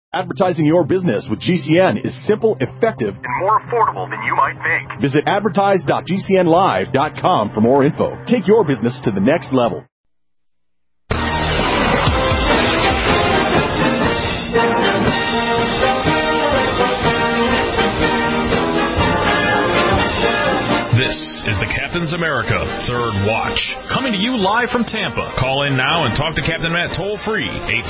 Advertising your business with GCN is simple, effective, and more affordable than you might think. Visit advertise.gcnlive.com for more info. Take your business to the next level. This is the Captain's America Third Watch, coming to you live from Tampa. Call in now and talk to Captain Matt toll-free,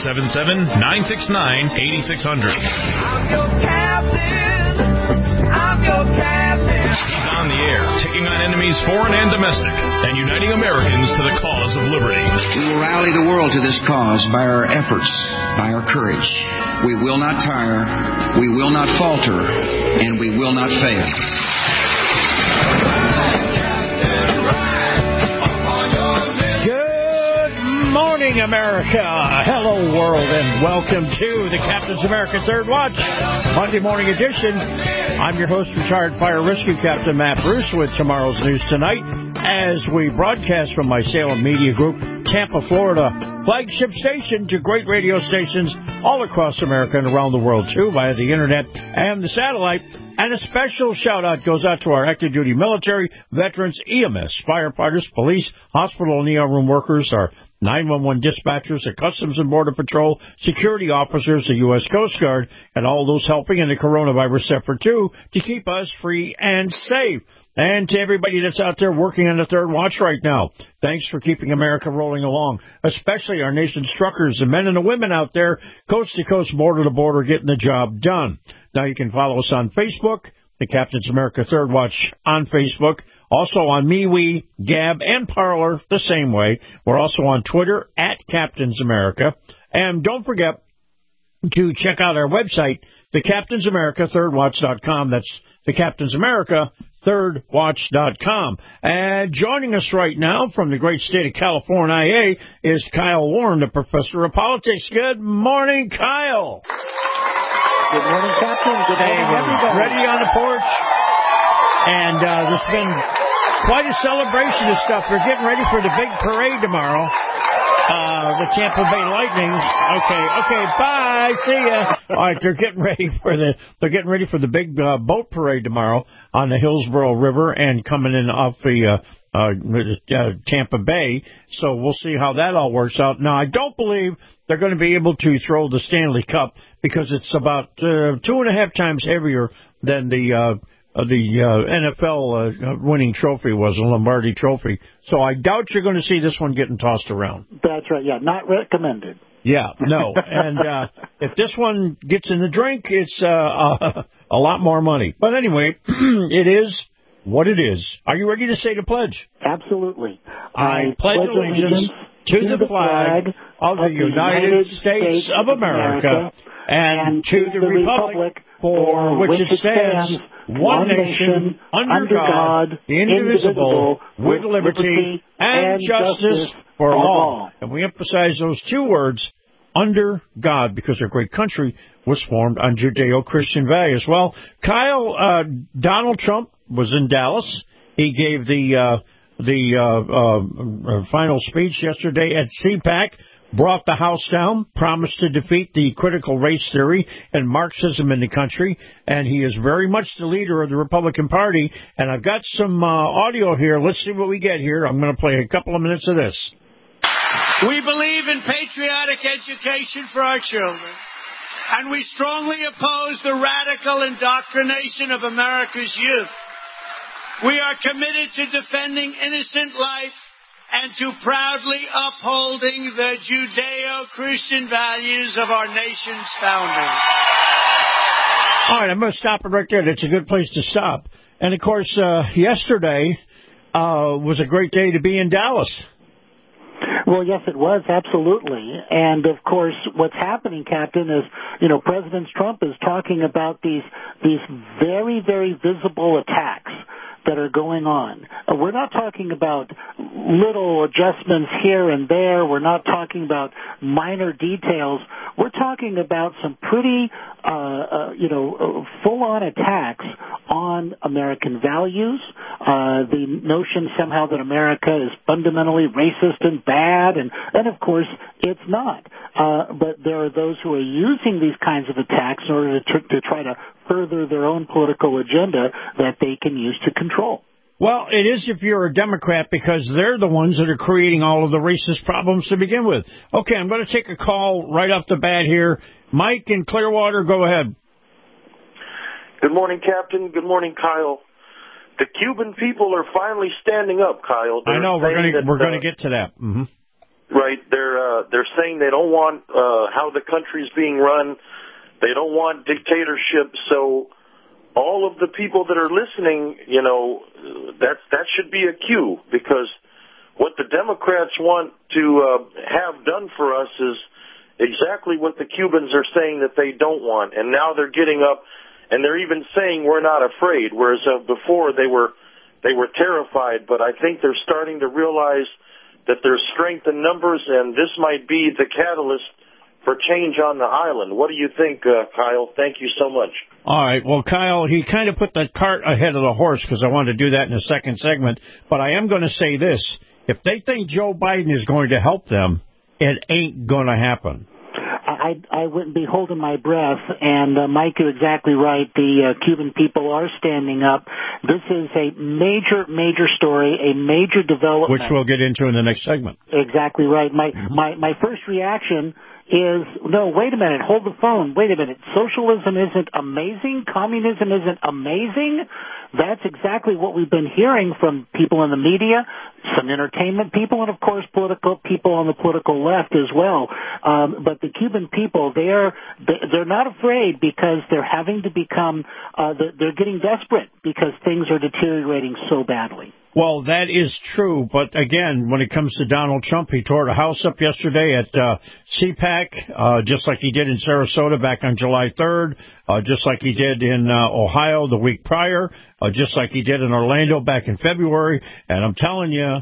877-969-8600. I'm your captain. I'm your captain. He's on the air, taking on enemies foreign and domestic, and uniting Americans to the cause of liberty. We will rally the world to this cause by our efforts, by our courage. We will not tire, we will not falter, and we will not fail. Good morning, America. Hello, world, and welcome to the Captain's America Third Watch, Monday morning edition. I'm your host, retired fire rescue captain Matt Bruce, with tomorrow's news tonight as we broadcast from my Salem Media Group, Tampa, Florida, flagship station to great radio stations all across America and around the world, too, via the internet and the satellite. And a special shout-out goes out to our active duty military, veterans, EMS, firefighters, police, hospital and ER room workers, our 911 dispatchers, the Customs and Border Patrol, security officers, the U.S. Coast Guard, and all those helping in the coronavirus effort, too, to keep us free and safe. And to everybody that's out there working on the Third Watch right now, thanks for keeping America rolling along, especially our nation's truckers, the men and the women out there, coast to coast, border to border, getting the job done. Now you can follow us on Facebook, the Captain's America Third Watch on Facebook, also on MeWe, Gab, and Parler the same way. We're also on Twitter at Captain's America. And don't forget to check out our website, thecaptainsamericathirdwatch.com. That's thecaptainsamericathirdwatch.com. And joining us right now from the great state of California is Kyle Warren, the professor of politics. Good morning, Kyle. Good morning, Captain. Good morning, everybody. Ready on the porch. And there's been quite a celebration of stuff. We're getting ready for the big parade tomorrow. The Tampa Bay Lightning. Okay, bye. See ya. All right, they're getting ready for the big boat parade tomorrow on the Hillsborough River and coming in off the Tampa Bay. So we'll see how that all works out. Now, I don't believe they're going to be able to throw the Stanley Cup because it's about 2.5 times heavier than the NFL winning trophy was, a Lombardi trophy. So I doubt you're going to see this one getting tossed around. That's right. Yeah, not recommended. Yeah, no. And if this one gets in the drink, it's a lot more money. But anyway, it is what it is. Are you ready to say the pledge? Absolutely. I pledge allegiance to the flag of the United States of America and to the republic for which it stands, one nation, under God, indivisible, with liberty and justice for all. And we emphasize those two words, under God, because our great country was formed on Judeo-Christian values. Well, Kyle, Donald Trump was in Dallas. He gave the final speech yesterday at CPAC, brought the House down, promised to defeat the critical race theory and Marxism in the country, and he is very much the leader of the Republican Party. And I've got some audio here. Let's see what we get here. I'm going to play a couple of minutes of this. We believe in patriotic education for our children, and we strongly oppose the radical indoctrination of America's youth. We are committed to defending innocent life and to proudly upholding the Judeo-Christian values of our nation's founding. All right, I'm going to stop it right there. That's a good place to stop. And, of course, yesterday was a great day to be in Dallas. Well, yes, it was, absolutely. And, of course, what's happening, Captain, is, President Trump is talking about these very, very visible attacks that are going on. We're not talking about little adjustments here and there. We're not talking about minor details. We're talking about some pretty, full-on attacks on American values, the notion somehow that America is fundamentally racist and bad, and of course it's not. But there are those who are using these kinds of attacks in order to try to further their own political agenda that they can use to control. Well, it is if you're a Democrat, because they're the ones that are creating all of the racist problems to begin with. Okay, I'm going to take a call right off the bat here. Mike in Clearwater, go ahead. Good morning, Captain. Good morning, Kyle. The Cuban people are finally standing up, Kyle. I know, we're going to get to that. Mm-hmm. Right, they're saying they don't want how the country's being run. They don't want dictatorship. So all of the people that are listening, that should be a cue, because what the Democrats want to have done for us is exactly what the Cubans are saying that they don't want. And now they're getting up, and they're even saying we're not afraid, whereas before they were terrified. But I think they're starting to realize that there's strength in numbers, and this might be the catalyst for change on the island. What do you think, Kyle? Thank you so much. All right. Well, Kyle, he kind of put the cart ahead of the horse, because I wanted to do that in the second segment. But I am going to say this. If they think Joe Biden is going to help them, it ain't going to happen. I wouldn't be holding my breath, and Mike, you're exactly right. The Cuban people are standing up. This is a major, major story, a major development. Which we'll get into in the next segment. Exactly right. My first reaction is, no, wait a minute, hold the phone. Wait a minute. Socialism isn't amazing? Communism isn't amazing? That's exactly what we've been hearing from people in the media, some entertainment people, and, of course, political people on the political left as well. But the Cuban people, they're not afraid, because they're having to become they're getting desperate because things are deteriorating so badly. Well, that is true, but again, when it comes to Donald Trump, he tore the house up yesterday at CPAC, just like he did in Sarasota back on July 3rd, just like he did in Ohio the week prior, just like he did in Orlando back in February. And I'm telling you,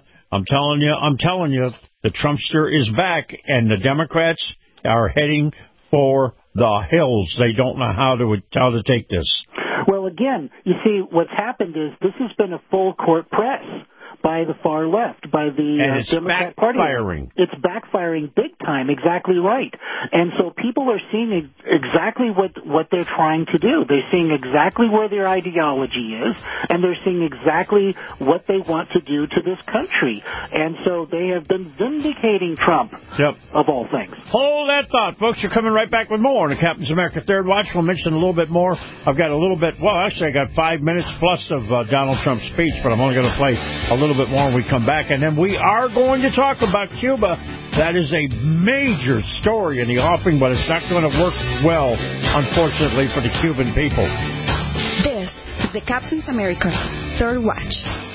the Trumpster is back, and the Democrats are heading for the hills. They don't know how to take this. Well, again, you see, what's happened is this has been a full court press by the far left, by the Democrat Party. It's backfiring big time, exactly right. And so people are seeing exactly what they're trying to do. They're seeing exactly where their ideology is, and they're seeing exactly what they want to do to this country. And so they have been vindicating Trump, of all things. Hold that thought, folks. You're coming right back with more on the Captain's America Third Watch. We'll mention a little bit more. I've got a little bit, I got 5 minutes plus of Donald Trump's speech, but I'm only going to play a little bit more when we come back. And then we are going to talk about Cuba. That is a major story in the offing, but it's not going to work well, unfortunately, for the Cuban people. This is the Captain's America Third Watch.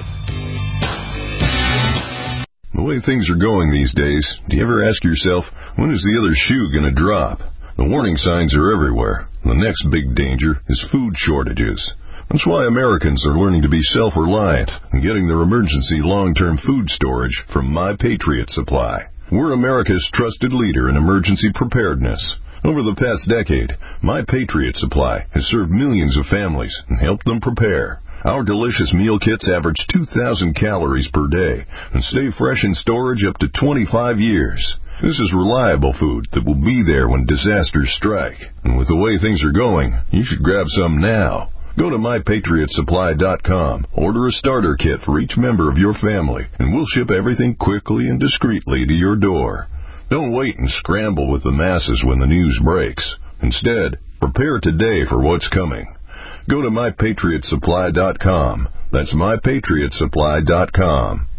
The way things are going these days, do you ever ask yourself, when is the other shoe going to drop? The warning signs are everywhere. The next big danger is food shortages. That's why Americans are learning to be self-reliant and getting their emergency long-term food storage from My Patriot Supply. We're America's trusted leader in emergency preparedness. Over the past decade, My Patriot Supply has served millions of families and helped them prepare. Our delicious meal kits average 2,000 calories per day and stay fresh in storage up to 25 years. This is reliable food that will be there when disasters strike. And with the way things are going, you should grab some now. Go to MyPatriotSupply.com, order a starter kit for each member of your family, and we'll ship everything quickly and discreetly to your door. Don't wait and scramble with the masses when the news breaks. Instead, prepare today for what's coming. Go to MyPatriotSupply.com. That's MyPatriotSupply.com.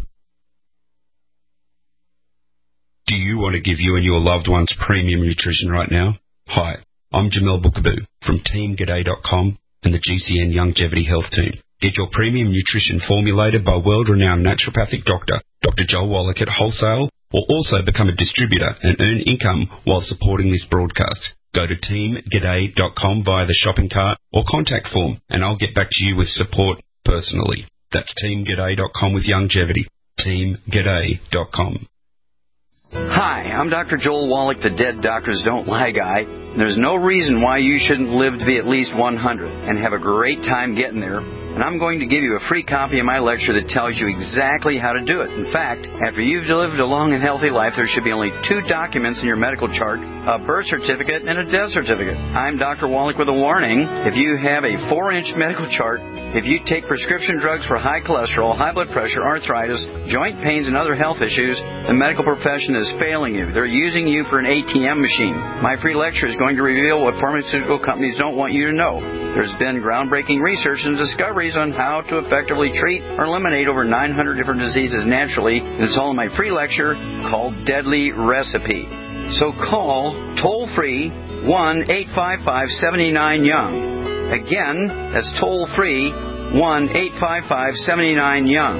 Do you want to give you and your loved ones premium nutrition right now? Hi, I'm Jamel Bookaboo from TeamGaday.com and the GCN Longevity Health Team. Get your premium nutrition formulated by world-renowned naturopathic doctor, Dr. Joel Wallach at Wholesale, or also become a distributor and earn income while supporting this broadcast. Go to TeamGaday.com via the shopping cart or contact form, and I'll get back to you with support personally. That's teamg'day.com with Youngevity. teamg'day.com. Hi, I'm Dr. Joel Wallach, the Dead Doctors Don't Lie guy. There's no reason why you shouldn't live to be at least 100 and have a great time getting there. And I'm going to give you a free copy of my lecture that tells you exactly how to do it. In fact, after you've lived a long and healthy life, there should be only 2 documents in your medical chart, a birth certificate and a death certificate. I'm Dr. Wallach with a warning. If you have a 4-inch medical chart, if you take prescription drugs for high cholesterol, high blood pressure, arthritis, joint pains, and other health issues, the medical profession is failing you. They're using you for an ATM machine. My free lecture is going to reveal what pharmaceutical companies don't want you to know. There's been groundbreaking research and discoveries on how to effectively treat or eliminate over 900 different diseases naturally, and it's all in my free lecture called Deadly Recipe. So call toll-free 1-855-79-YOUNG. Again, that's toll-free 1-855-79-YOUNG.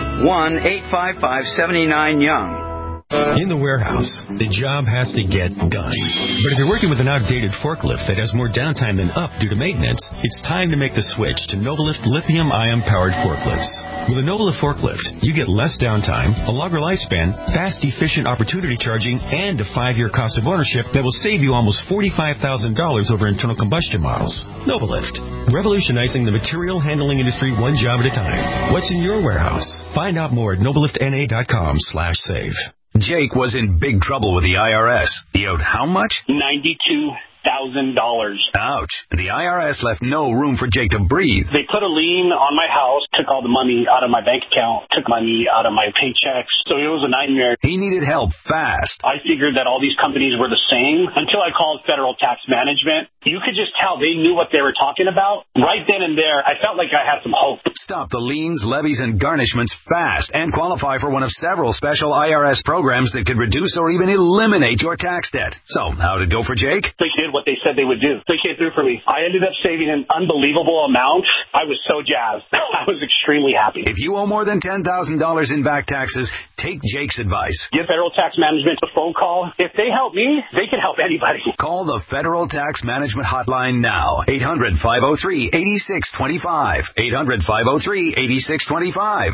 1-855-79-YOUNG. In the warehouse, the job has to get done. But if you're working with an outdated forklift that has more downtime than up due to maintenance, it's time to make the switch to Nobelift lithium-ion powered forklifts. With a Nobelift forklift, you get less downtime, a longer lifespan, fast, efficient opportunity charging, and a 5-year cost of ownership that will save you almost $45,000 over internal combustion models. Nobelift, revolutionizing the material handling industry one job at a time. What's in your warehouse? Find out more at nobeliftna.com/save. Jake was in big trouble with the IRS. He owed how much? $92,000. Ouch. And the IRS left no room for Jake to breathe. They put a lien on my house, took all the money out of my bank account, took money out of my paychecks. So it was a nightmare. He needed help fast. I figured that all these companies were the same until I called Federal Tax Management. You could just tell they knew what they were talking about. Right then and there, I felt like I had some hope. Stop the liens, levies, and garnishments fast and qualify for one of several special IRS programs that could reduce or even eliminate your tax debt. So, how'd it go for Jake? They did what they said they would do. They came through for me. I ended up saving an unbelievable amount. I was so jazzed. I was extremely happy. If you owe more than $10,000 in back taxes, take Jake's advice. Give Federal Tax Management a phone call. If they help me, they can help anybody. Call the Federal Tax Management Hotline now. 800-503-8625. 800-503-8625.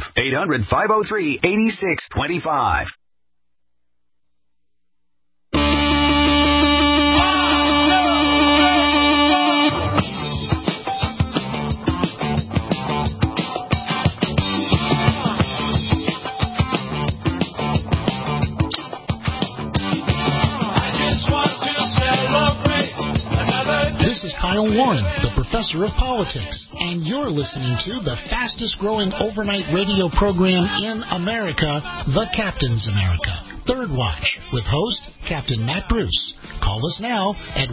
800-503-8625. This is Kyle Warren, the professor of politics, and you're listening to the fastest growing overnight radio program in America, The Captain's America, Third Watch, with host Captain Matt Bruce. Call us now at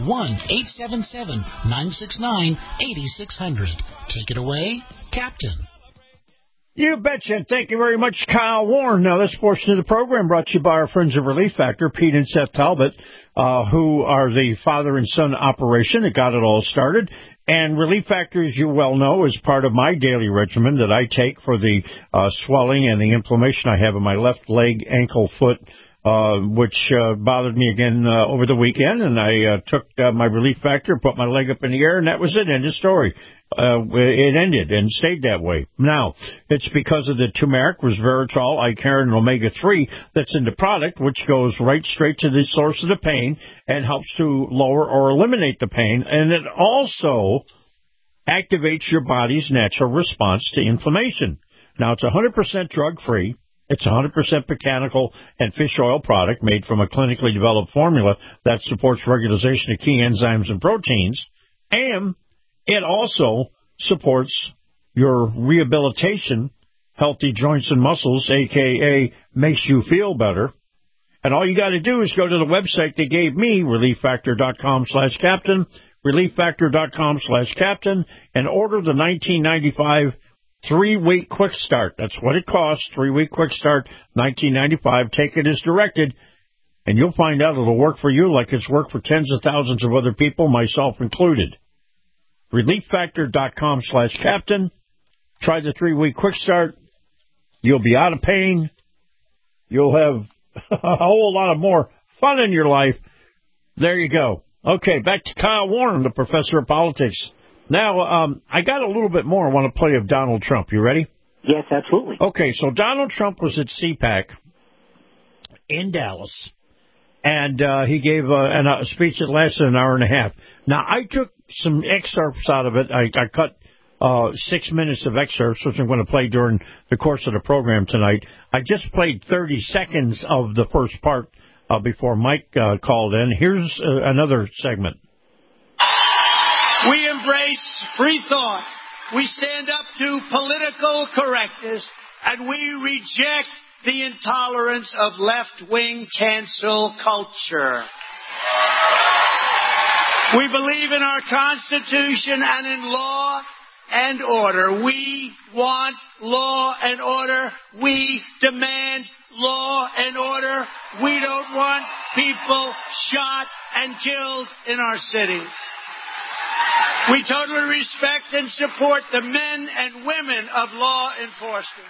1-877-969-8600. Take it away, Captain. You betcha. Thank you very much, Kyle Warren. Now, this portion of the program brought to you by our friends of Relief Factor, Pete and Seth Talbot, who are the father and son operation that got it all started. And Relief Factor, as you well know, is part of my daily regimen that I take for the swelling and the inflammation I have in my left leg, ankle, foot, which bothered me again over the weekend. And I took my Relief Factor, put my leg up in the air, and that was it. End of story. It ended and stayed that way. Now, it's because of the turmeric, resveratrol, Icariin, and omega-3 that's in the product, which goes right straight to the source of the pain and helps to lower or eliminate the pain. And it also activates your body's natural response to inflammation. Now, it's 100% drug-free. It's 100% botanical and fish oil product made from a clinically developed formula that supports regularization of key enzymes and proteins. And it also supports your rehabilitation, healthy joints and muscles, a.k.a. makes you feel better. And all you got to do is go to the website they gave me, ReliefFactor.com/Captain, ReliefFactor.com/Captain, and order the 1995 3-week quick start. That's what it costs, 3-week quick start, $19.95. Take it as directed, and you'll find out it'll work for you like it's worked for tens of thousands of other people, myself included. ReliefFactor.com/Captain. Try the 3-week quick start. You'll be out of pain. You'll have a whole lot of more fun in your life. There you go. Okay, back to Kyle Warren, the professor of politics. Now, I got a little bit more I want to play of Donald Trump. You ready? Yes, absolutely. Okay, so Donald Trump was at CPAC in Dallas, and he gave a speech that lasted an hour and a half. Now, I took some excerpts out of it. I cut 6 minutes of excerpts, which I'm going to play during the course of the program tonight. I just played 30 seconds of the first part before Mike called in. Here's another segment. We embrace free thought. We stand up to political correctness, and we reject the intolerance of left-wing cancel culture. We believe in our Constitution and in law and order. We want law and order. We demand law and order. We don't want people shot and killed in our cities. We totally respect and support the men and women of law enforcement.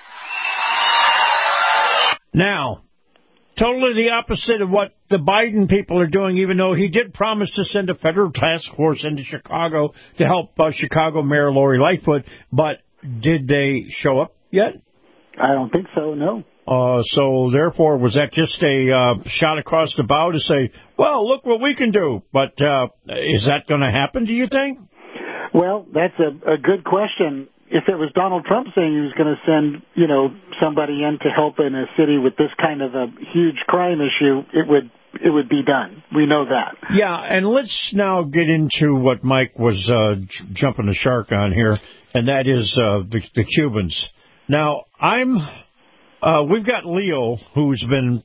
Now, totally the opposite of what the Biden people are doing, even though he did promise to send a federal task force into Chicago to help Chicago Mayor Lori Lightfoot. But did they show up yet? I don't think so, no. So, therefore, was that just a shot across the bow to say, well, look what we can do? But is that going to happen, do you think? Well, that's a good question. If it was Donald Trump saying he was going to send, somebody in to help in a city with this kind of a huge crime issue, it would be done. We know that. Yeah, and let's now get into what Mike was jumping the shark on here, and that is the Cubans. Now, we've got Leo, who's been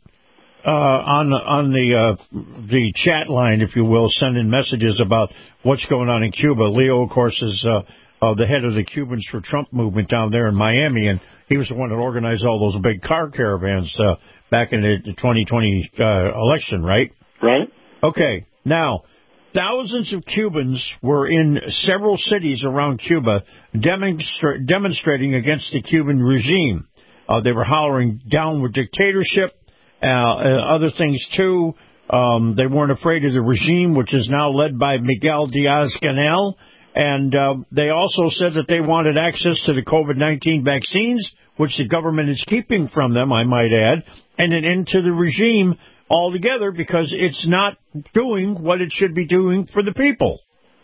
on the chat line, if you will, sending messages about what's going on in Cuba. Leo, of course, is the head of the Cubans for Trump movement down there in Miami, and he was the one that organized all those big car caravans back in the 2020 election, right? Right. Okay. Now, thousands of Cubans were in several cities around Cuba demonstrating against the Cuban regime. They were hollering down with dictatorship, other things too. They weren't afraid of the regime, which is now led by Miguel Diaz-Canel. And they also said that they wanted access to the COVID-19 vaccines, which the government is keeping from them, I might add, and an end to the regime altogether because it's not doing what it should be doing for the people.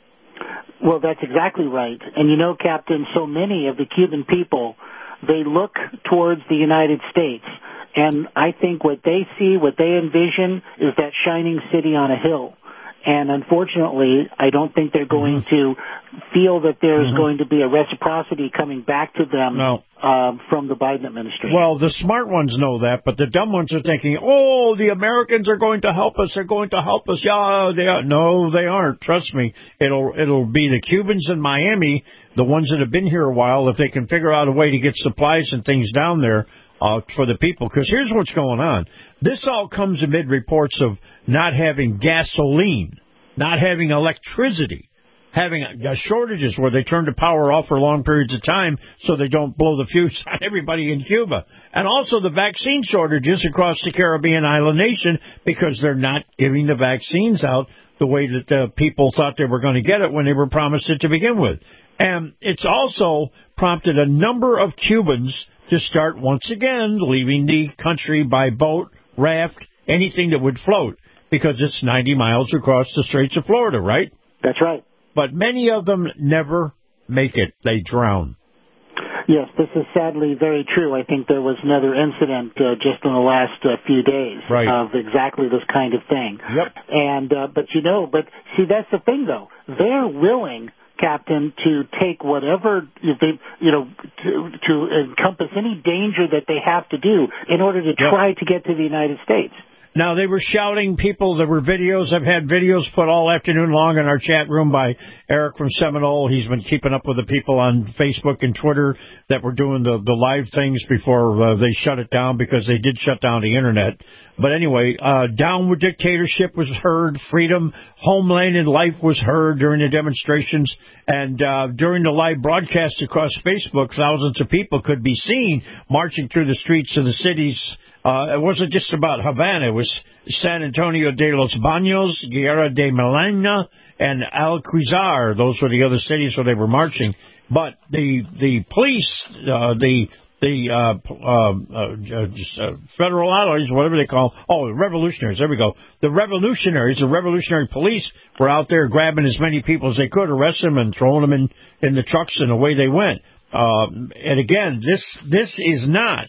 Well, that's exactly right. And Captain, so many of the Cuban people, they look towards the United States. And I think what they see, what they envision, is that shining city on a hill. And unfortunately, I don't think they're going to feel that there's going to be a reciprocity coming back to them from the Biden administration. Well, the smart ones know that, but the dumb ones are thinking, oh, the Americans are going to help us. They're going to help us. Yeah, they are. No, they aren't. Trust me. It'll be the Cubans in Miami, the ones that have been here a while, if they can figure out a way to get supplies and things down there for the people. Because here's what's going on. This all comes amid reports of not having gasoline, not having electricity, having shortages where they turn the power off for long periods of time so they don't blow the fuse on everybody in Cuba. And also the vaccine shortages across the Caribbean island nation because they're not giving the vaccines out the way that the people thought they were going to get it when they were promised it to begin with. And it's also prompted a number of Cubans to start once again leaving the country by boat, raft, anything that would float, because it's 90 miles across the Straits of Florida, right? That's right. But many of them never make it. They drown. Yes, this is sadly very true. I think there was another incident just in the last few days of exactly this kind of thing. Yep. And but see, that's the thing though. They're willing, Captain, to take whatever they, to encompass any danger that they have to do in order to try to get to the United States. Now, they were shouting people. There were videos. I've had videos put all afternoon long in our chat room by Eric from Seminole. He's been keeping up with the people on Facebook and Twitter that were doing the live things before they shut it down, because they did shut down the Internet. But anyway, down with dictatorship was heard. Freedom, homeland, and life was heard during the demonstrations. And during the live broadcast across Facebook, thousands of people could be seen marching through the streets of the cities It wasn't just about Havana. It was San Antonio de los Baños, Guerra de Milena, and Alcazar. Those were the other cities where they were marching. But the police, federal allies, whatever they call, the revolutionaries, there we go. The revolutionary police were out there grabbing as many people as they could, arresting them and throwing them in the trucks, and away they went. And again, this is not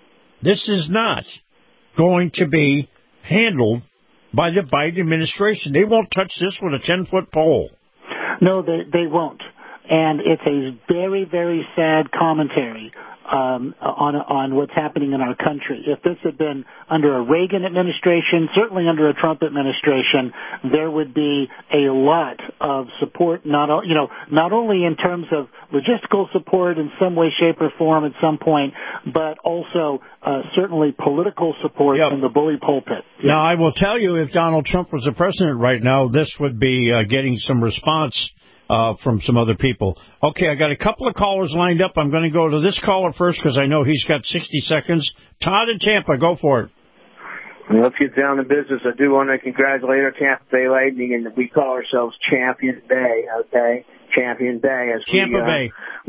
going to be handled by the Biden administration. They won't touch this with a 10-foot pole. No, they won't. And it's a very, very sad commentary on what's happening in our country. If this had been under a Reagan administration, certainly under a Trump administration, there would be a lot of support, not only in terms of logistical support in some way, shape, or form at some point, but also certainly political support from the bully pulpit. Now, I will tell you, if Donald Trump was the president right now, this would be getting some response from some other people. Okay, I got a couple of callers lined up. I'm going to go to this caller first because I know he's got 60 seconds. Todd in Tampa, go for it. Well, let's get down to business. I do want to congratulate our Tampa Bay Lightning, and we call ourselves Champion Bay, okay? Champion Bay. Tampa Bay.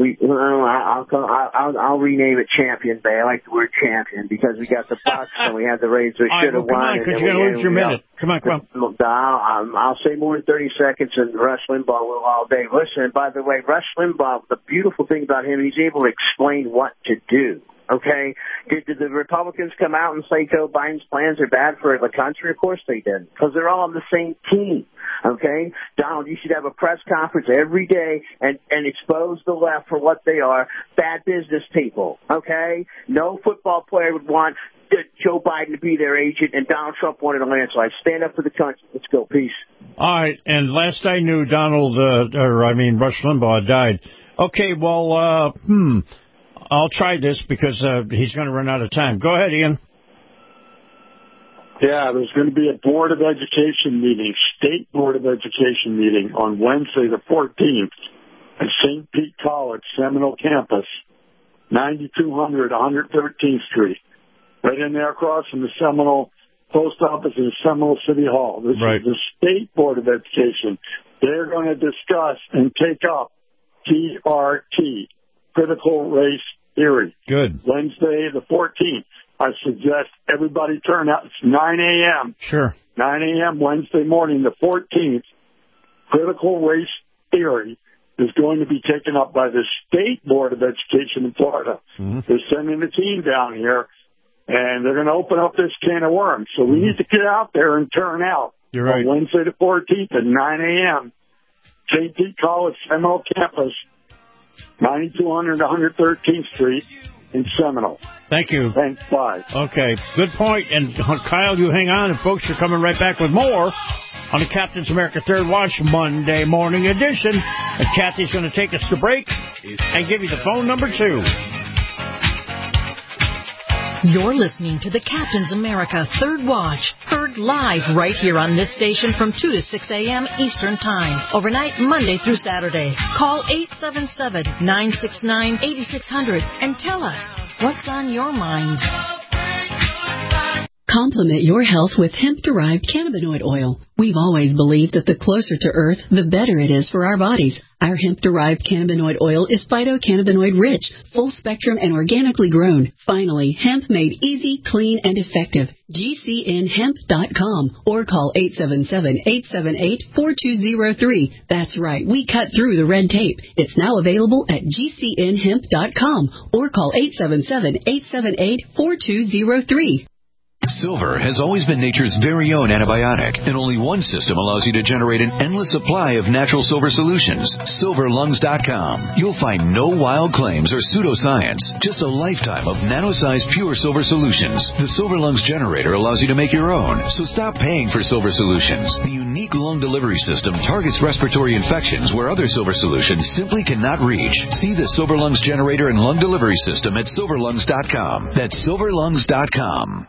I'll rename it Champion Bay. I like the word champion because we got the Bucks and we had the Rays that should have won. Come on, because you're going to lose your minute. Come on. I'll say more than 30 seconds, and Rush Limbaugh will all day. Listen, by the way, Rush Limbaugh, the beautiful thing about him, he's able to explain what to do. Okay? Did the Republicans come out and say Joe Biden's plans are bad for the country? Of course they didn't, because they're all on the same team. Okay? Donald, you should have a press conference every day and expose the left for what they are, bad business people. Okay? No football player would want Joe Biden to be their agent, and Donald Trump wanted a landslide. Stand up for the country. Let's go. Peace. All right, and last I knew, Rush Limbaugh died. Okay, well, I'll try this because he's going to run out of time. Go ahead, Ian. Yeah, there's going to be a Board of Education meeting, State Board of Education meeting on Wednesday the 14th at St. Pete College, Seminole Campus, 9200 113th Street. Right in there across from the Seminole Post Office and Seminole City Hall. This is the State Board of Education. They're going to discuss and take up CRT, Critical Race Theory. Good. Wednesday the 14th. I suggest everybody turn out. It's 9 a.m. Sure. 9 a.m. Wednesday morning, the 14th. Critical Race Theory is going to be taken up by the State Board of Education in Florida. Mm-hmm. They're sending a team down here, and they're going to open up this can of worms. So we need to get out there and turn out. You're right. On Wednesday the 14th at 9 a.m., St. Pete College, Seminole Campus, 9200 113th Street in Seminole. Thank you. Thanks. Bye. Okay. Good point. And Kyle, you hang on, and folks are coming right back with more on the Captain's America Third Watch Monday morning edition. And Kathy's going to take us to break and give you the phone number, too. You're listening to the Captain's America Third Watch, heard live right here on this station from 2 to 6 a.m. Eastern Time, overnight Monday through Saturday. Call 877-969-8600 and tell us what's on your mind. Complement your health with hemp-derived cannabinoid oil. We've always believed that the closer to Earth, the better it is for our bodies. Our hemp-derived cannabinoid oil is phytocannabinoid-rich, full-spectrum, and organically grown. Finally, hemp made easy, clean, and effective. GCNhemp.com or call 877-878-4203. That's right, we cut through the red tape. It's now available at GCNhemp.com or call 877-878-4203. Silver has always been nature's very own antibiotic, and only one system allows you to generate an endless supply of natural silver solutions. SilverLungs.com. You'll find no wild claims or pseudoscience, just a lifetime of nano-sized pure silver solutions. The Silver Lungs generator allows you to make your own, so stop paying for silver solutions. The unique lung delivery system targets respiratory infections where other silver solutions simply cannot reach. See the Silver Lungs generator and lung delivery system at SilverLungs.com. That's SilverLungs.com.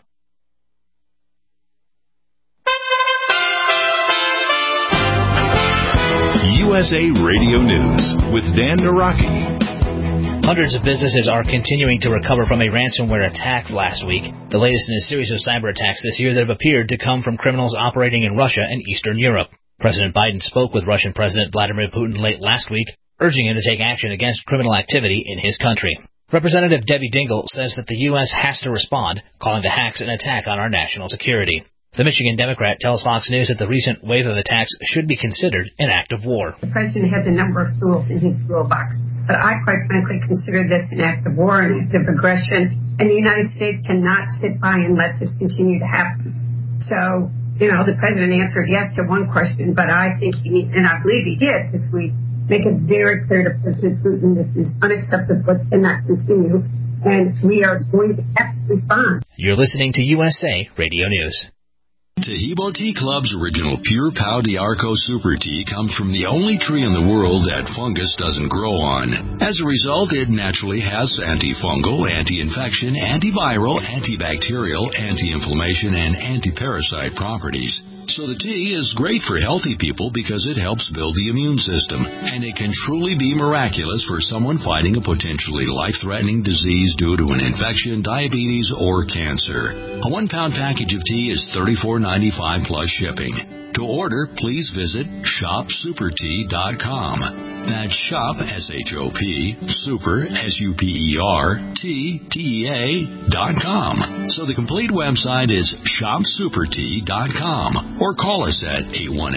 USA Radio News with Dan Naraki. Hundreds of businesses are continuing to recover from a ransomware attack last week, the latest in a series of cyber attacks this year that have appeared to come from criminals operating in Russia and Eastern Europe. President Biden spoke with Russian President Vladimir Putin late last week, urging him to take action against criminal activity in his country. Representative Debbie Dingell says that the U.S. has to respond, calling the hacks an attack on our national security. The Michigan Democrat tells Fox News that the recent wave of attacks should be considered an act of war. The president has a number of tools in his toolbox, but I quite frankly consider this an act of war, an act of aggression, and the United States cannot sit by and let this continue to happen. So, the president answered yes to one question, but I think and I believe he did this week, make it very clear to President Putin this is unacceptable, it cannot continue, and we are going to have to respond. You're listening to USA Radio News. Taheebo Tea Club's original Pure Pau d'Arco Super Tea comes from the only tree in the world that fungus doesn't grow on. As a result, it naturally has antifungal, anti-infection, antiviral, antibacterial, anti-inflammation, and anti-parasite properties. So the tea is great for healthy people because it helps build the immune system, and it can truly be miraculous for someone fighting a potentially life-threatening disease due to an infection, diabetes, or cancer. A 1-pound package of tea is $34.95 plus shipping. To order, please visit shopsupertea.com. That's shop, S-H-O-P, super, S-U-P-E-R, T-T-E-A.com. So the complete website is shopsupertea.com. Or call us at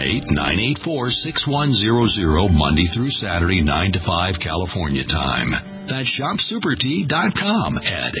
818-984-6100 Monday through Saturday, 9 to 5 California time. That's shopsupertea.com at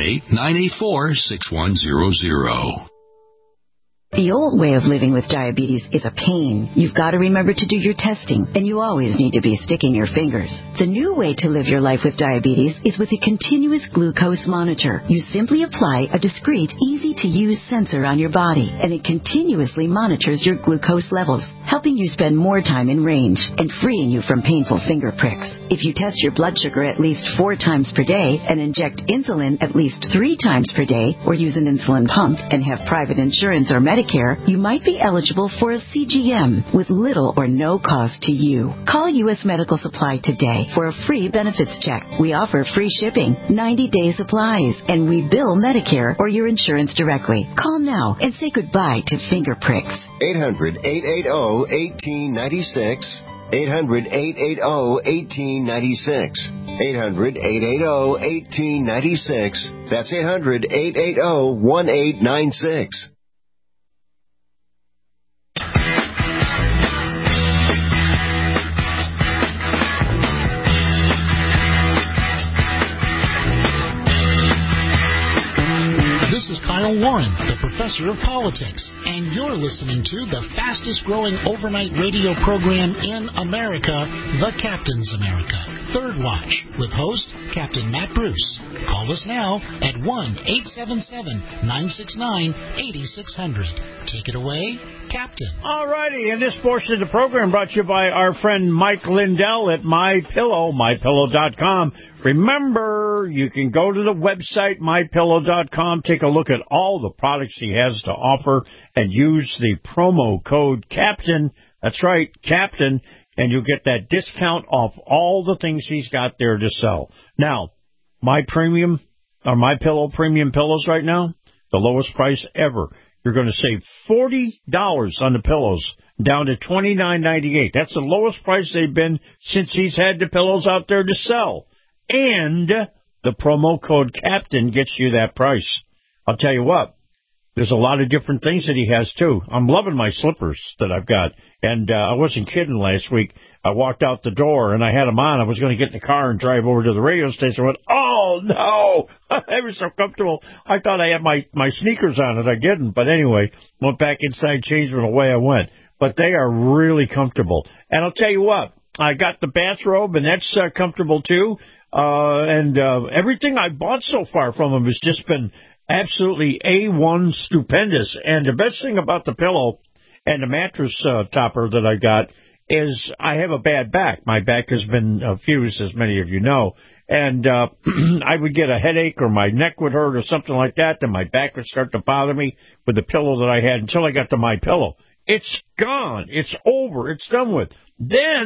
818-984-6100. The old way of living with diabetes is a pain. You've got to remember to do your testing, and you always need to be sticking your fingers. The new way to live your life with diabetes is with a continuous glucose monitor. You simply apply a discreet, easy-to-use sensor on your body, and it continuously monitors your glucose levels, helping you spend more time in range and freeing you from painful finger pricks. If you test your blood sugar at least 4 times per day and inject insulin at least 3 times per day, or use an insulin pump and have private insurance or Medicare, you might be eligible for a CGM with little or no cost to you. Call U.S. Medical Supply today for a free benefits check. We offer free shipping, 90-day supplies, and we bill Medicare or your insurance directly. Call now and say goodbye to finger pricks. 800-880-1896. 800-880-1896. 800-880-1896. That's 800-880-1896. This is Kyle Warren, the professor of politics, and you're listening to the fastest-growing overnight radio program in America, The Captain's America, Third Watch, with host Captain Matt Bruce. Call us now at 1-877-969-8600. Take it away, Captain. All righty, and this portion of the program brought to you by our friend Mike Lindell at MyPillow, MyPillow.com. Remember, you can go to the website, MyPillow.com, take a look at all the products he has to offer, and use the promo code CAPTAIN. That's right, CAPTAIN, and you'll get that discount off all the things he's got there to sell. Now, MyPillow premium pillows right now, the lowest price ever. You're going to save $40 on the pillows, down to $29.98. That's the lowest price they've been since he's had the pillows out there to sell. And the promo code CAPTAIN gets you that price. I'll tell you what, there's a lot of different things that he has, too. I'm loving my slippers that I've got. And I wasn't kidding last week. I walked out the door, and I had them on. I was going to get in the car and drive over to the radio station. I went, oh, no! They were so comfortable. I thought I had my sneakers on, and I didn't. But anyway, went back inside, changed them, away I went. But they are really comfortable. And I'll tell you what, I got the bathrobe, and that's comfortable, too. And everything I bought so far from them has just been absolutely A1 stupendous. And the best thing about the pillow and the mattress topper that I got is I have a bad back. My back has been fused, as many of you know. And I would get a headache or my neck would hurt or something like that. Then my back would start to bother me with the pillow that I had until I got to MyPillow. It's gone. It's over. It's done with. Then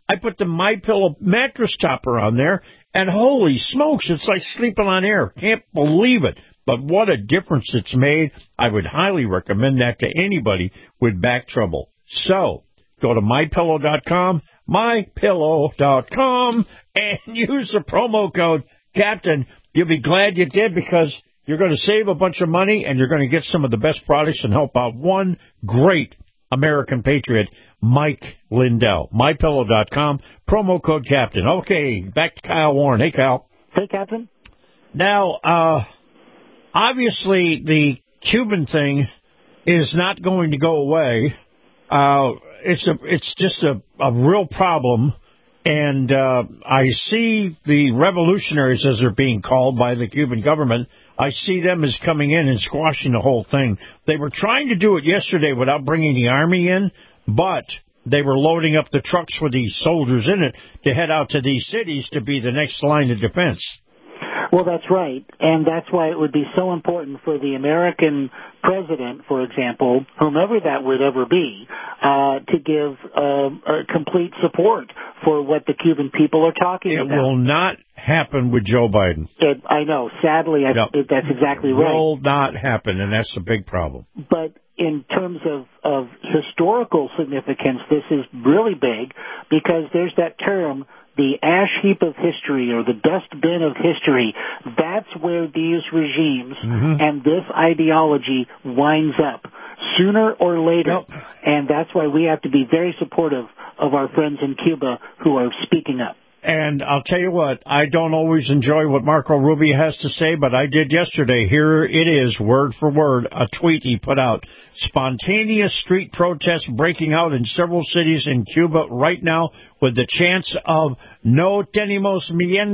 I put the MyPillow mattress topper on there, and holy smokes, it's like sleeping on air. Can't believe it. But what a difference it's made. I would highly recommend that to anybody with back trouble. So, go to MyPillow.com, MyPillow.com, and use the promo code Captain. You'll be glad you did, because you're going to save a bunch of money, and you're going to get some of the best products and help out one great American patriot, Mike Lindell. MyPillow.com, promo code Captain. Okay, back to Kyle Warren. Hey, Kyle. Hey, Captain. Now, obviously, the Cuban thing is not going to go away. It's just a real problem. And I see the revolutionaries, as they're being called by the Cuban government, I see them as coming in and squashing the whole thing. They were trying to do it yesterday without bringing the army in, but they were loading up the trucks with these soldiers in it to head out to these cities to be the next line of defense. Well, that's right, and that's why it would be so important for the American president, for example, whomever that would ever be, to give complete support for what the Cuban people are talking about. It will not happen with Joe Biden. I know. Sadly, that's exactly right. It will not happen, and that's a big problem. But in terms of historical significance, this is really big, because there's that term, the ash heap of history, or the dustbin of history. That's where these regimes and this ideology winds up sooner or later. Yep. And that's why we have to be very supportive of our friends in Cuba who are speaking up. And I'll tell you what, I don't always enjoy what Marco Rubio has to say, but I did yesterday. Here it is, word for word, a tweet he put out. Spontaneous street protests breaking out in several cities in Cuba right now, with the chants of no tenemos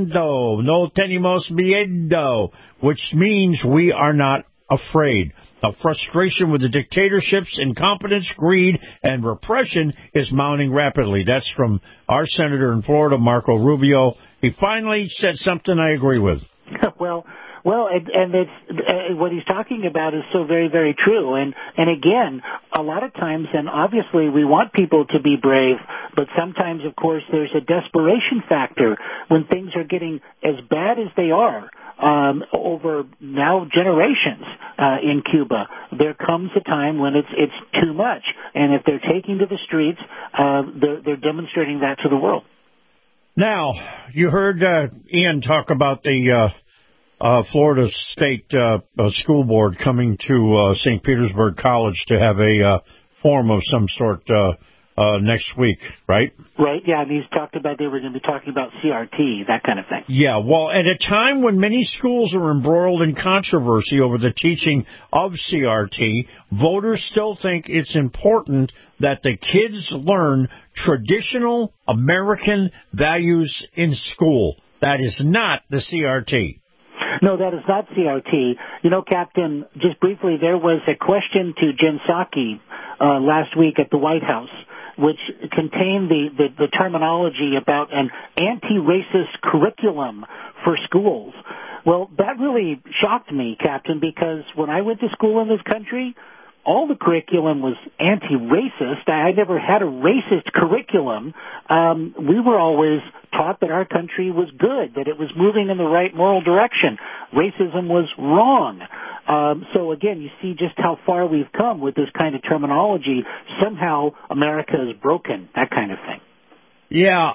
miedo, which means we are not afraid. The frustration with the dictatorships, incompetence, greed, and repression is mounting rapidly. That's from our senator in Florida, Marco Rubio. He finally said something I agree with. Well, and it's what he's talking about is so very, very true. And again, a lot of times, and obviously we want people to be brave, but sometimes, of course, there's a desperation factor when things are getting as bad as they are. Over now generations in Cuba, there comes a time when it's too much, and if they're taking to the streets, they're demonstrating that to the world. Now, you heard Ian talk about the Florida State School Board coming to St. Petersburg College to have a forum of some sort next week, right? Right, yeah, and he's talked about they were going to be talking about CRT, that kind of thing. Yeah, well, at a time when many schools are embroiled in controversy over the teaching of CRT, voters still think it's important that the kids learn traditional American values in school. That is not the CRT. No, that is not CRT. You know, Captain, just briefly, there was a question to Jen Psaki last week at the White House, which contained the terminology about an anti-racist curriculum for schools. Well, that really shocked me, Captain, because when I went to school in this country, all the curriculum was anti-racist. I never had a racist curriculum. We were always taught that our country was good, that it was moving in the right moral direction. Racism was wrong. So again, you see just how far we've come with this kind of terminology. Somehow America is broken, that kind of thing. Yeah.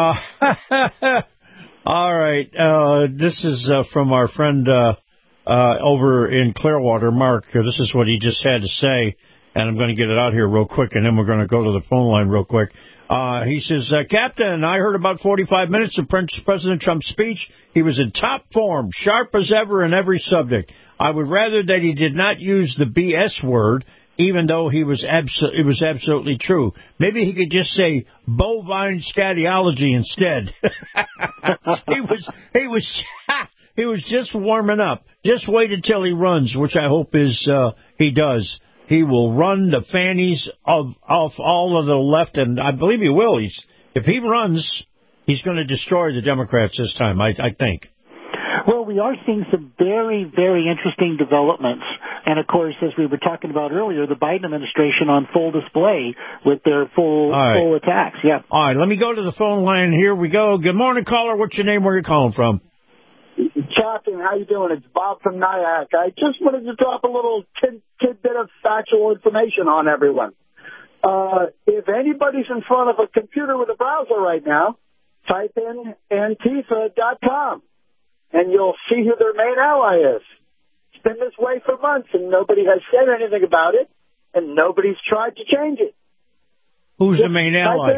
All right. This is from our friend over in Clearwater, Mark. This is what he just had to say, and I'm going to get it out here real quick, and then we're going to go to the phone line real quick. He says, Captain, I heard about 45 minutes of President Trump's speech. He was in top form, sharp as ever in every subject. I would rather that he did not use the BS word, even though it was absolutely true. Maybe he could just say bovine scatology instead. He was just warming up. Just wait until he runs, which I hope he does. He will run the fannies off all of the left, and I believe he will. If he runs, he's going to destroy the Democrats this time, I think. Well, we are seeing some very, very interesting developments And, of course, as we were talking about earlier, the Biden administration on full display with their full attacks. Yeah. All right, let me go to the phone line. Here we go. Good morning, caller. What's your name? Where are you calling from? Captain, how you doing? It's Bob from Nyack. I just wanted to drop a little tidbit of factual information on everyone. If anybody's in front of a computer with a browser right now, type in Antifa.com, and you'll see who their main ally is. It's been this way for months, and nobody has said anything about it, and nobody's tried to change it. Who's the main ally?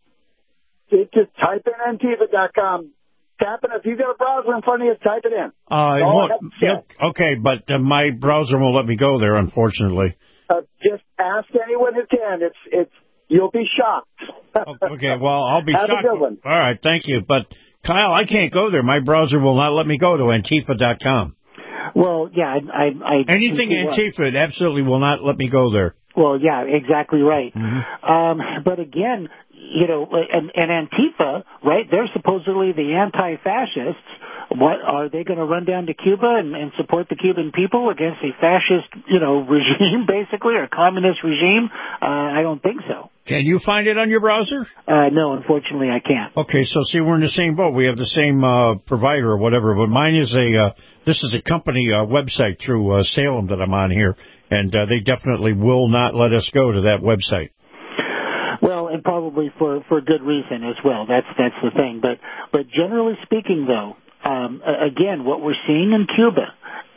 Just type in Antifa.com. Captain, if you got a browser in front of you, type it in. Okay, but my browser won't let me go there, unfortunately. Just ask anyone who can. It's you'll be shocked. Okay, well, I'll be Have shocked. A good one. All right, thank you. But, Kyle, I can't go there. My browser will not let me go to Antifa.com. Well, yeah, I anything Antifa, it absolutely will not let me go there. Well, yeah, exactly right. Mm-hmm. But again, you know, and Antifa, right, they're supposedly the anti-fascists. What, are they going to run down to Cuba and support the Cuban people against a fascist, you know, regime, basically, or communist regime? I don't think so. Can you find it on your browser? No, unfortunately, I can't. Okay, so see, we're in the same boat. We have the same provider or whatever, but mine is this is a company website through Salem that I'm on here, and they definitely will not let us go to that website. Well, and probably for good reason as well. That's the thing. But generally speaking, though, again, what we're seeing in Cuba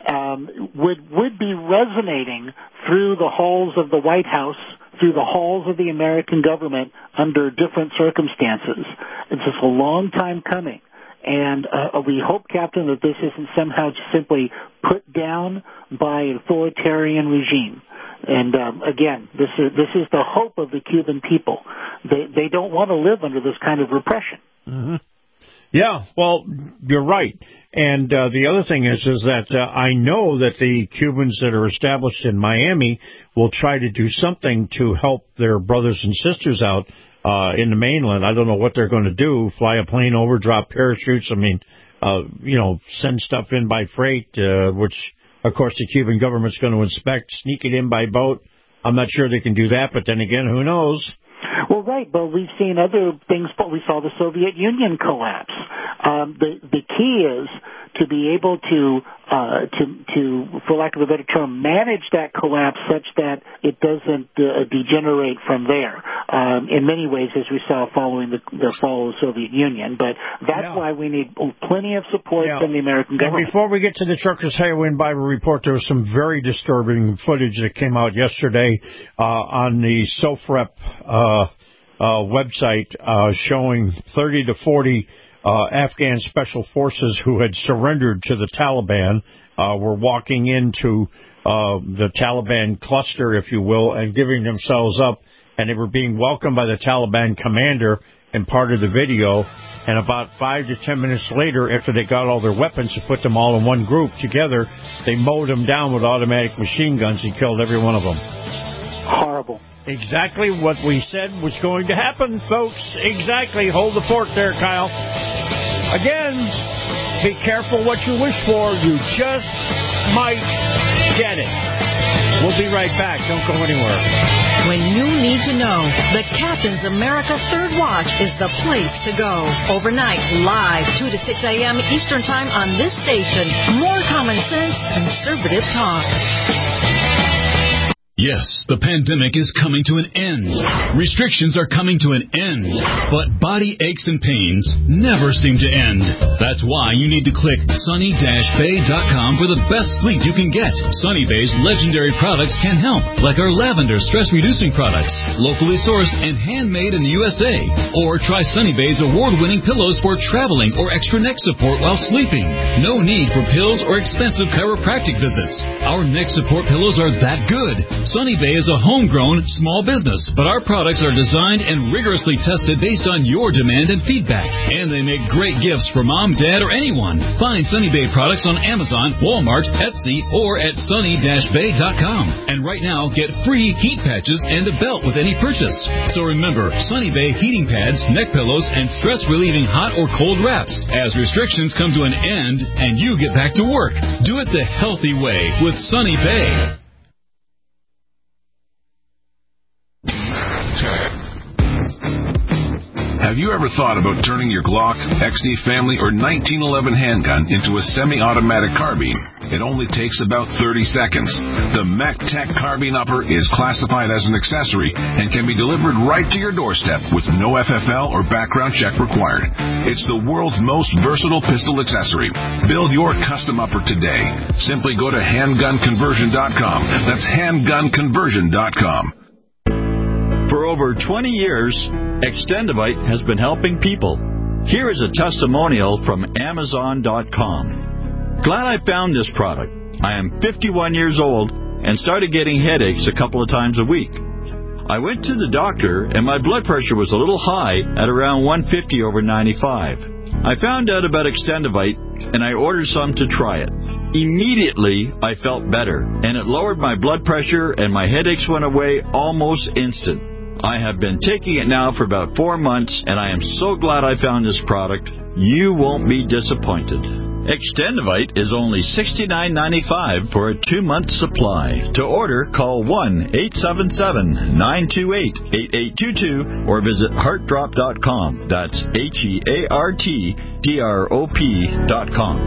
would be resonating through the halls of the White House, through the halls of the American government under different circumstances. It's just a long time coming. And we hope, Captain, that this isn't somehow simply put down by an authoritarian regime. And again, this is the hope of the Cuban people. They don't want to live under this kind of repression. Mm-hmm. Yeah, well, you're right. And the other thing is that I know that the Cubans that are established in Miami will try to do something to help their brothers and sisters out in the mainland. I don't know what they're going to do, fly a plane over, drop parachutes. I mean, send stuff in by freight, which, of course, the Cuban government's going to inspect, sneak it in by boat. I'm not sure they can do that, but then again, who knows? Well, right, but we've seen other things, but we saw the Soviet Union collapse. The key is to be able to, for lack of a better term, manage that collapse such that it doesn't degenerate from there. In many ways, as we saw following the fall of the Soviet Union, but that's why we need plenty of support from the American government. And before we get to the Truckers Highway Bible Report, there was some very disturbing footage that came out yesterday on the SOFREP website showing 30 to 40 Afghan special forces who had surrendered to the Taliban were walking into the Taliban cluster, if you will, and giving themselves up, and they were being welcomed by the Taliban commander in part of the video. And about 5 to 10 minutes later, after they got all their weapons and put them all in one group together, they mowed them down with automatic machine guns and killed every one of them. Horrible. Exactly what we said was going to happen, folks. Exactly. Hold the fort there, Kyle. Again, be careful what you wish for. You just might get it. We'll be right back. Don't go anywhere. When you need to know, the Captain's America Third Watch is the place to go. Overnight, live, 2 to 6 a.m. Eastern Time on this station. More common sense, conservative talk. Yes, the pandemic is coming to an end. Restrictions are coming to an end. But body aches and pains never seem to end. That's why you need to click sunny-bay.com for the best sleep you can get. Sunny Bay's legendary products can help, like our lavender stress-reducing products, locally sourced and handmade in the USA. Or try Sunny Bay's award-winning pillows for traveling or extra neck support while sleeping. No need for pills or expensive chiropractic visits. Our neck support pillows are that good. Sunny Bay is a homegrown small business, but our products are designed and rigorously tested based on your demand and feedback. And they make great gifts for mom, dad, or anyone. Find Sunny Bay products on Amazon, Walmart, Etsy, or at sunny-bay.com. And right now, get free heat patches and a belt with any purchase. So remember, Sunny Bay heating pads, neck pillows, and stress-relieving hot or cold wraps. As restrictions come to an end and you get back to work, do it the healthy way with Sunny Bay. Have you ever thought about turning your Glock, XD Family, or 1911 handgun into a semi-automatic carbine? It only takes about 30 seconds. The MacTech Carbine Upper is classified as an accessory and can be delivered right to your doorstep with no FFL or background check required. It's the world's most versatile pistol accessory. Build your custom upper today. Simply go to handgunconversion.com. That's handgunconversion.com. For over 20 years, Extendivite has been helping people. Here is a testimonial from Amazon.com. Glad I found this product. I am 51 years old and started getting headaches a couple of times a week. I went to the doctor and my blood pressure was a little high at around 150 over 95. I found out about Extendivite and I ordered some to try it. Immediately, I felt better, and it lowered my blood pressure and my headaches went away almost instant. I have been taking it now for about 4 months, and I am so glad I found this product. You won't be disappointed. Extendivite is only $69.95 for a 2-month supply. To order, call 1-877-928-8822 or visit heartdrop.com. That's HEARTDROP.com.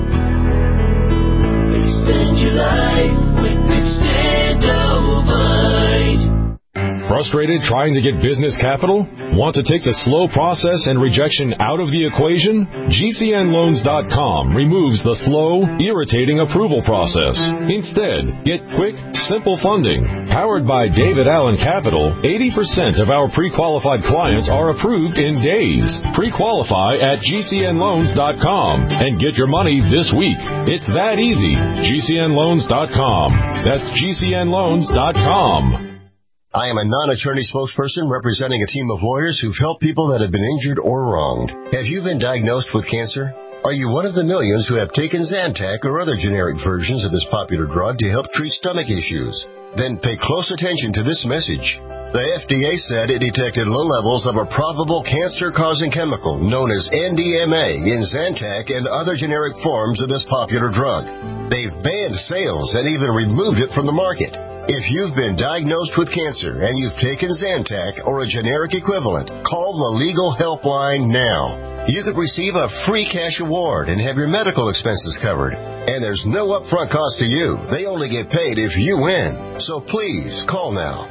Extend your life with Extendivite. Frustrated trying to get business capital? Want to take the slow process and rejection out of the equation? GCNloans.com removes the slow, irritating approval process. Instead, get quick, simple funding. Powered by David Allen Capital, 80% of our pre-qualified clients are approved in days. Pre-qualify at GCNloans.com and get your money this week. It's that easy. GCNloans.com. That's GCNloans.com. I am a non-attorney spokesperson representing a team of lawyers who've helped people that have been injured or wronged. Have you been diagnosed with cancer? Are you one of the millions who have taken Zantac or other generic versions of this popular drug to help treat stomach issues? Then pay close attention to this message. The FDA said it detected low levels of a probable cancer-causing chemical known as NDMA in Zantac and other generic forms of this popular drug. They've banned sales and even removed it from the market. If you've been diagnosed with cancer and you've taken Zantac or a generic equivalent, call the legal helpline now. You could receive a free cash award and have your medical expenses covered. And there's no upfront cost to you. They only get paid if you win. So please call now.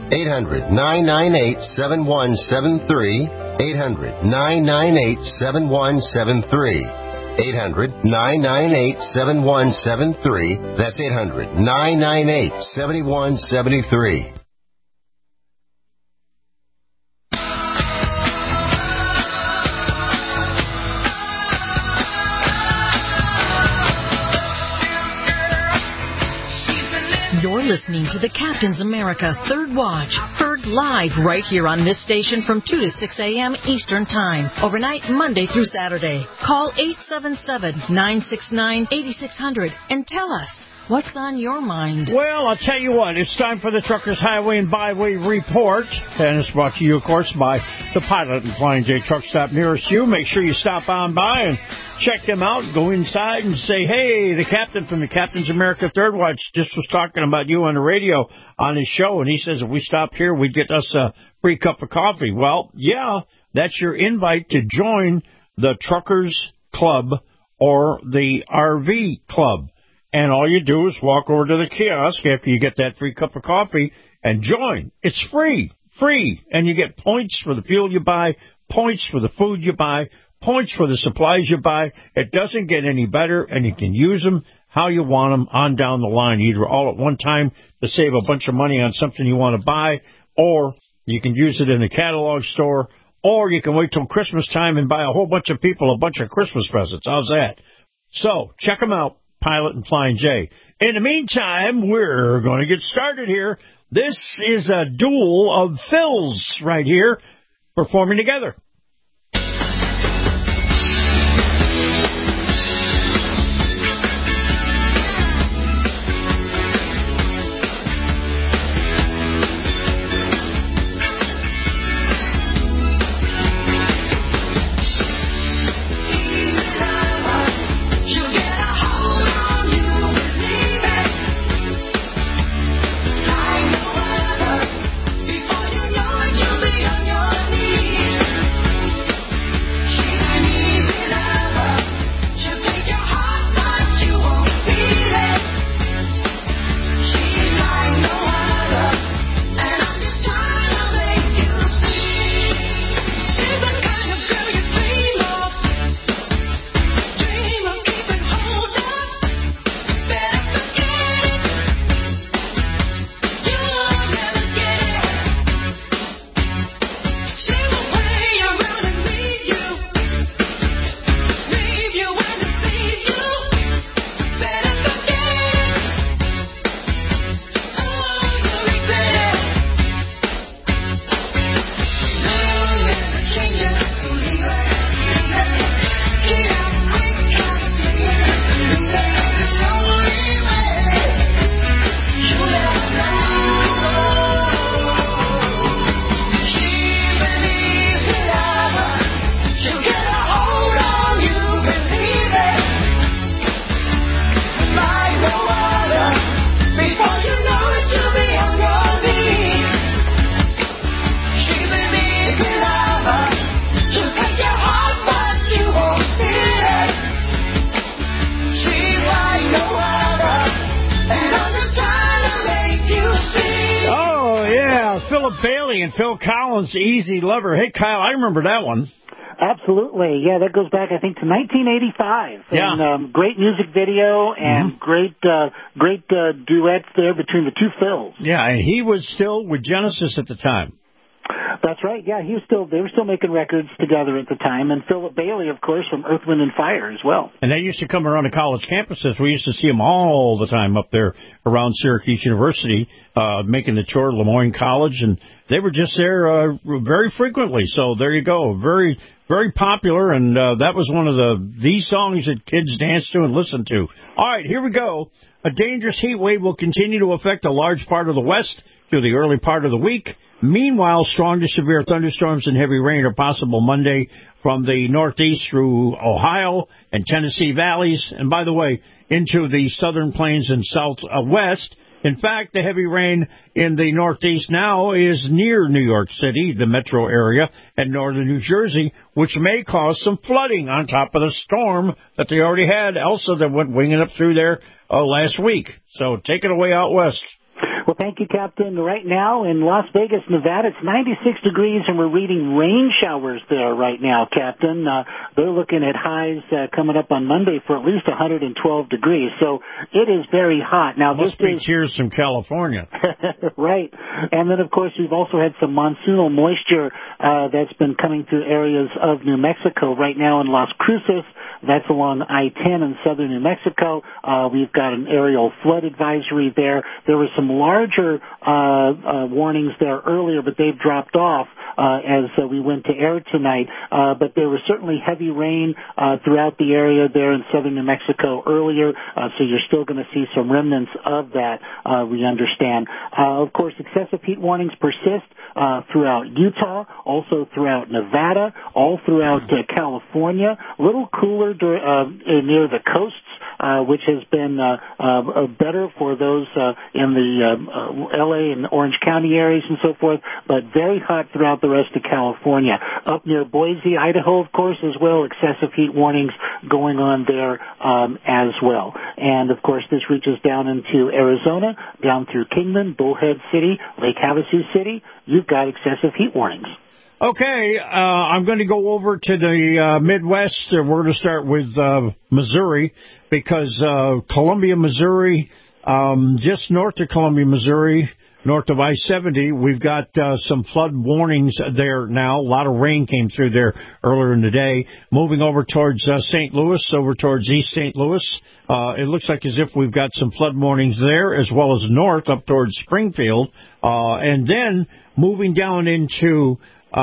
800-998-7173. 800-998-7173. 800-998-7173. That's 800-998-7173. You're listening to the Captain's America Third Watch, heard live right here on this station from 2 to 6 a.m. Eastern Time, overnight Monday through Saturday. Call 877-969-8600 and tell us what's on your mind. Well, I'll tell you what, it's time for the Truckers Highway and Byway Report, and it's brought to you, of course, by the Pilot and Flying J Truck Stop nearest you. Make sure you stop on by and check them out. Go inside and say, hey, the captain from the Captain's America Third Watch just was talking about you on the radio on his show, and he says if we stopped here, we'd get us a free cup of coffee. Well, yeah, that's your invite to join the Truckers Club or the RV Club. And all you do is walk over to the kiosk after you get that free cup of coffee and join. It's free. And you get points for the fuel you buy, points for the food you buy, points for the supplies you buy. It doesn't get any better, and you can use them how you want them on down the line, either all at one time to save a bunch of money on something you want to buy, or you can use it in the catalog store, or you can wait till Christmas time and buy a whole bunch of people a bunch of Christmas presents. How's that? So check them out. Pilot and Flying J. In the meantime, we're going to get started here. This is a duel of Phils right here performing together. Bailey and Phil Collins, Easy Lover. Hey, Kyle, I remember that one. Absolutely. Yeah, that goes back, I think, to 1985. Yeah. And great music video and great duets there between the two Phils. Yeah, and he was still with Genesis at the time. That's right. Yeah, they were still making records together at the time. And Philip Bailey, of course, from Earth, Wind & Fire as well. And they used to come around the college campuses. We used to see them all the time up there around Syracuse University, making the tour, Lemoyne College, and they were just there very frequently. So there you go. Very, very popular, and that was one of the songs that kids danced to and listened to. All right, here we go. A dangerous heat wave will continue to affect a large part of the West through the early part of the week. Meanwhile, strong to severe thunderstorms and heavy rain are possible Monday from the northeast through Ohio and Tennessee valleys, and by the way, into the southern plains and southwest. In fact, the heavy rain in the northeast now is near New York City, the metro area, and northern New Jersey, which may cause some flooding on top of the storm that they already had, Elsa, that went winging up through there last week. So take it away out west. Well, thank you, Captain. Right now in Las Vegas, Nevada, it's 96 degrees, and we're reading rain showers there right now, Captain. They're looking at highs coming up on Monday for at least 112 degrees, so it is very hot. Now, Must be cheers from California. Right. And then, of course, we've also had some monsoonal moisture that's been coming through areas of New Mexico. Right now in Las Cruces, that's along I-10 in southern New Mexico. We've got an aerial flood advisory there. There were some larger warnings there earlier, but they've dropped off as we went to air tonight. But there was certainly heavy rain throughout the area there in southern New Mexico earlier, so you're still going to see some remnants of that, we understand. Of course, excessive heat warnings persist throughout Utah, also throughout Nevada, all throughout California. A little cooler near the coasts, which has been better for those in the L.A. and Orange County areas and so forth, but very hot throughout the rest of California. Up near Boise, Idaho, of course, as well, excessive heat warnings going on there as well. And, of course, this reaches down into Arizona, down through Kingman, Bullhead City, Lake Havasu City. You've got excessive heat warnings. Okay, I'm going to go over to the Midwest. We're going to start with Missouri because Columbia, Missouri, just north of Columbia, Missouri, north of I-70, we've got some flood warnings there now. A lot of rain came through there earlier in the day. Moving over towards St. Louis, over towards East St. Louis, it looks like as if we've got some flood warnings there, as well as north up towards Springfield. And then moving down into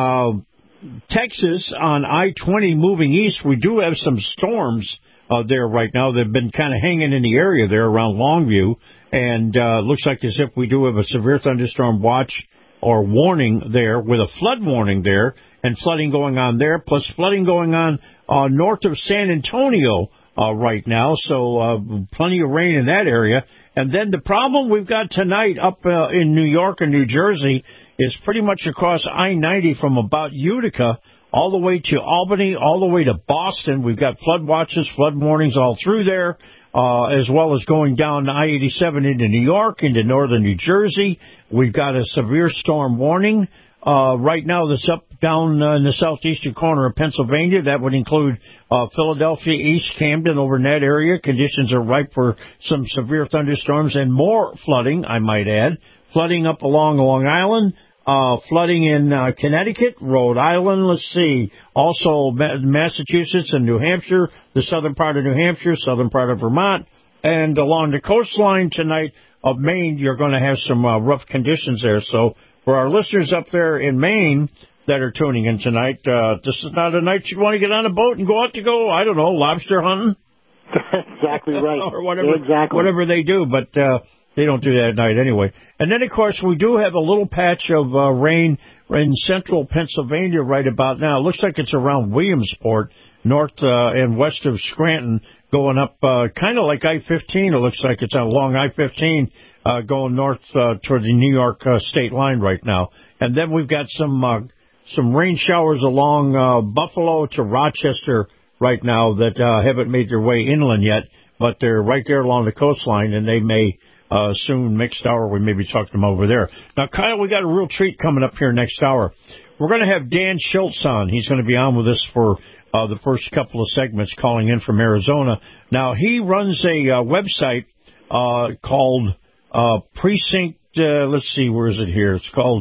Texas on I-20 moving east, we do have some storms there right now. They've been kind of hanging in the area there around Longview, and looks like as if we do have a severe thunderstorm watch or warning there with a flood warning there, and flooding going on there, plus flooding going on north of San Antonio right now, so plenty of rain in that area. And then the problem we've got tonight up in New York and New Jersey is pretty much across I-90 from about Utica all the way to Albany, all the way to Boston. We've got flood watches, flood warnings all through there, as well as going down I-87 into New York, into northern New Jersey. We've got a severe storm warning right now that's up down in the southeastern corner of Pennsylvania. That would include Philadelphia, East Camden, over in that area. Conditions are ripe for some severe thunderstorms and more flooding, I might add. Flooding up along Long Island. Flooding in Connecticut, Rhode Island, let's see, also Massachusetts and New Hampshire, the southern part of New Hampshire, southern part of Vermont, and along the coastline tonight of Maine, you're going to have some rough conditions there. So for our listeners up there in Maine that are tuning in tonight, this is not a night you want to get on a boat and go out to I don't know, lobster hunting? Exactly right. Or whatever they do, but they don't do that at night anyway. And then, of course, we do have a little patch of rain in central Pennsylvania right about now. It looks like it's around Williamsport, north and west of Scranton, going up kind of like I-15. It looks like it's along I-15 going north toward the New York state line right now. And then we've got some rain showers along Buffalo to Rochester right now that haven't made their way inland yet, but they're right there along the coastline, and they may soon. Mixed hour, we maybe talk to him over there. Now, Kyle, we got a real treat coming up here next hour. We're going to have Dan Schultz on. He's going to be on with us for the first couple of segments, calling in from Arizona. Now, he runs a website called Precinct, let's see, where is it here? It's called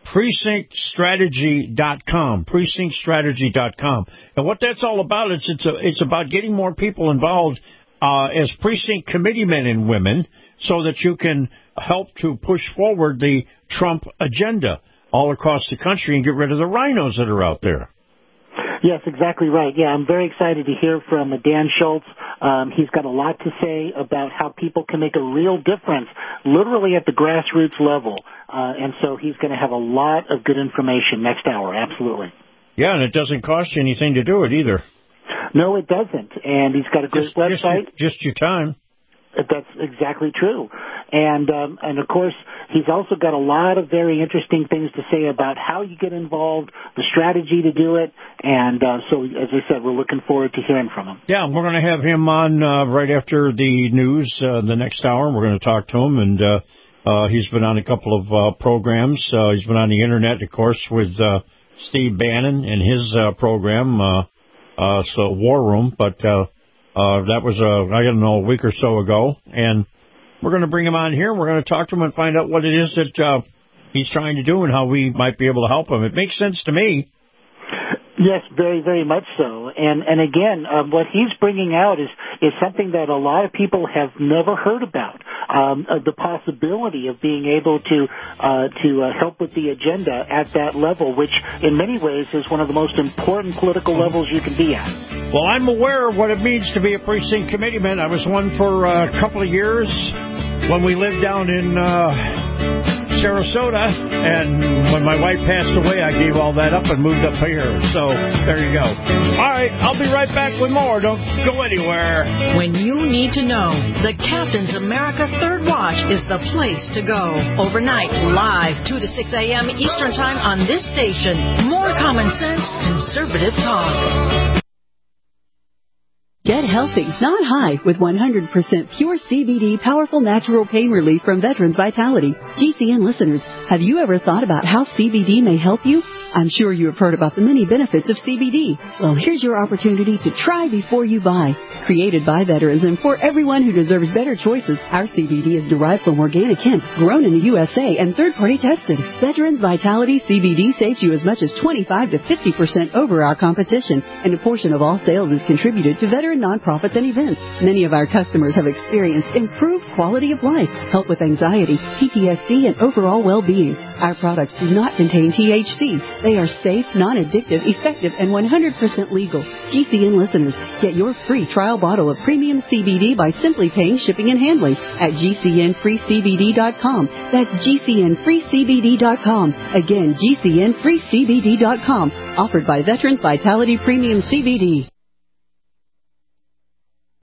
PrecinctStrategy.com. PrecinctStrategy.com. And what that's all about is it's about getting more people involved as precinct committeemen and women so that you can help to push forward the Trump agenda all across the country and get rid of the rhinos that are out there. Yes, exactly right. Yeah, I'm very excited to hear from Dan Schultz. He's got a lot to say about how people can make a real difference, literally at the grassroots level. And so he's going to have a lot of good information next hour, absolutely. Yeah, and it doesn't cost you anything to do it either. No, it doesn't. And he's got a great website. Just your time. That's exactly true. And of course, he's also got a lot of very interesting things to say about how you get involved, the strategy to do it. And so, as I said, we're looking forward to hearing from him. Yeah, we're going to have him on right after the news the next hour. We're going to talk to him. And he's been on a couple of programs. He's been on the Internet, of course, with Steve Bannon and his program, so War Room. But that was, I don't know, a week or so ago. And we're going to bring him on here. We're going to talk to him and find out what it is that he's trying to do and how we might be able to help him. It makes sense to me. Yes, very, very much so. And again, what he's bringing out is something that a lot of people have never heard about. The possibility of being able to help with the agenda at that level, which in many ways is one of the most important political levels you can be at. Well, I'm aware of what it means to be a precinct committeeman. I was one for a couple of years when we lived down in Sarasota, and when my wife passed away, I gave all that up and moved up here. So there you go. All right, I'll be right back with more. Don't go anywhere. When you need to know, the Captain's America Third Watch is the place to go. Overnight, live, 2 to 6 a.m. Eastern Time on this station. More common sense, conservative talk. Get healthy, not high, with 100% pure CBD powerful natural pain relief from Veterans Vitality. GCN listeners, have you ever thought about how CBD may help you? I'm sure you have heard about the many benefits of CBD. Well, here's your opportunity to try before you buy. Created by veterans and for everyone who deserves better choices, our CBD is derived from organic hemp, grown in the USA and third-party tested. Veterans Vitality CBD saves you as much as 25 to 50% over our competition, and a portion of all sales is contributed to veteran nonprofits and events. Many of our customers have experienced improved quality of life, help with anxiety, PTSD, and overall well-being. Our products do not contain THC. They are safe, non-addictive, effective, and 100% legal. GCN listeners, get your free trial bottle of premium CBD by simply paying shipping and handling at GCNFreeCBD.com. That's GCNFreeCBD.com. Again, GCNFreeCBD.com. Offered by Veterans Vitality Premium CBD.